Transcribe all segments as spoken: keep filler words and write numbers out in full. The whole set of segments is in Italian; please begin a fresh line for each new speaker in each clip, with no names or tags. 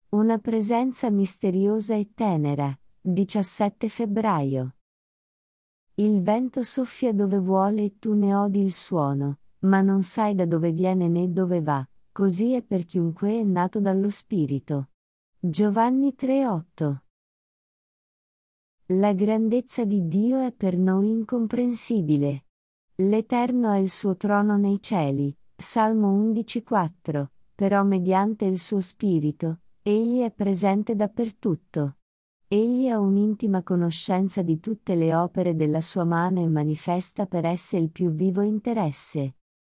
Una presenza misteriosa e tenera, diciassette febbraio. Il vento soffia dove vuole e tu ne odi il suono, ma non sai da dove viene né dove va, così è per chiunque è nato dallo Spirito. Giovanni tre otto. La grandezza di Dio è per noi incomprensibile. L'Eterno ha il suo trono nei cieli, Salmo undici quattro, però mediante il suo Spirito, Egli è presente dappertutto. Egli ha un'intima conoscenza di tutte le opere della sua mano e manifesta per esse il più vivo interesse.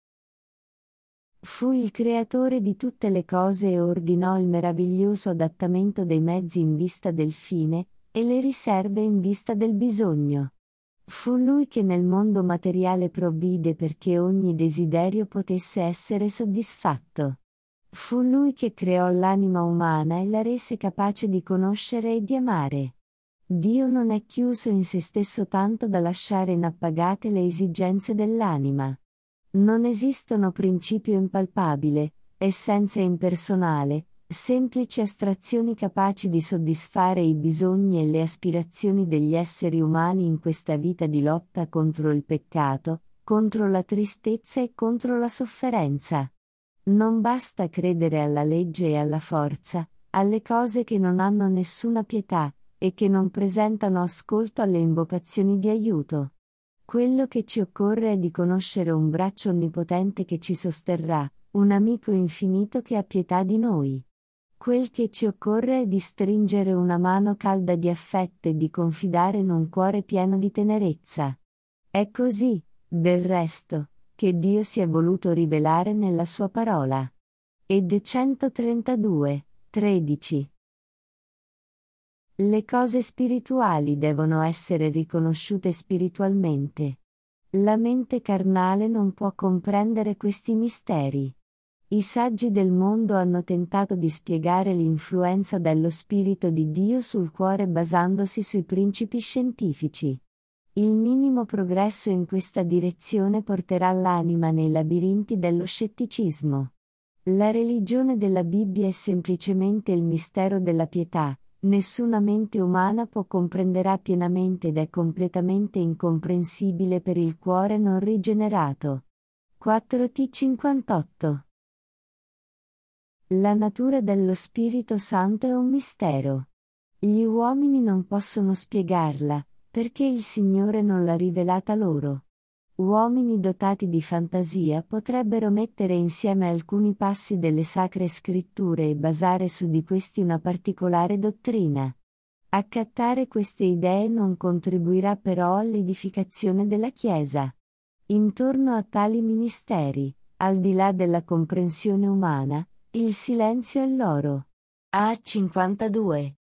Fu il creatore di tutte le cose e ordinò il meraviglioso adattamento dei mezzi in vista del fine, e le riserve in vista del bisogno. Fu lui che nel mondo materiale provvide perché ogni desiderio potesse essere soddisfatto. Fu lui che creò l'anima umana e la rese capace di conoscere e di amare. Dio non è chiuso in se stesso tanto da lasciare inappagate le esigenze dell'anima. Non esistono principio impalpabile, essenza impersonale, semplici astrazioni capaci di soddisfare i bisogni e le aspirazioni degli esseri umani in questa vita di lotta contro il peccato, contro la tristezza e contro la sofferenza. Non basta credere alla legge e alla forza, alle cose che non hanno nessuna pietà, e che non presentano ascolto alle invocazioni di aiuto. Quello che ci occorre è di conoscere un braccio onnipotente che ci sosterrà, un amico infinito che ha pietà di noi. Quel che ci occorre è di stringere una mano calda di affetto e di confidare in un cuore pieno di tenerezza. È così, del resto, che Dio si è voluto rivelare nella sua parola. Ed centotrentadue, tredici. Le cose spirituali devono essere riconosciute spiritualmente. La mente carnale non può comprendere questi misteri. I saggi del mondo hanno tentato di spiegare l'influenza dello Spirito di Dio sul cuore basandosi sui principi scientifici. Il minimo progresso in questa direzione porterà l'anima nei labirinti dello scetticismo. La religione della Bibbia è semplicemente il mistero della pietà. Nessuna mente umana può comprenderà pienamente ed è completamente incomprensibile per il cuore non rigenerato. quattro T cinquantotto. La natura dello Spirito Santo è un mistero. Gli uomini non possono spiegarla, perché il Signore non l'ha rivelata loro. Uomini dotati di fantasia potrebbero mettere insieme alcuni passi delle sacre scritture e basare su di questi una particolare dottrina. Accattare queste idee non contribuirà però all'edificazione della Chiesa. Intorno a tali ministeri, al di là della comprensione umana, il silenzio è l'oro. A cinquantadue.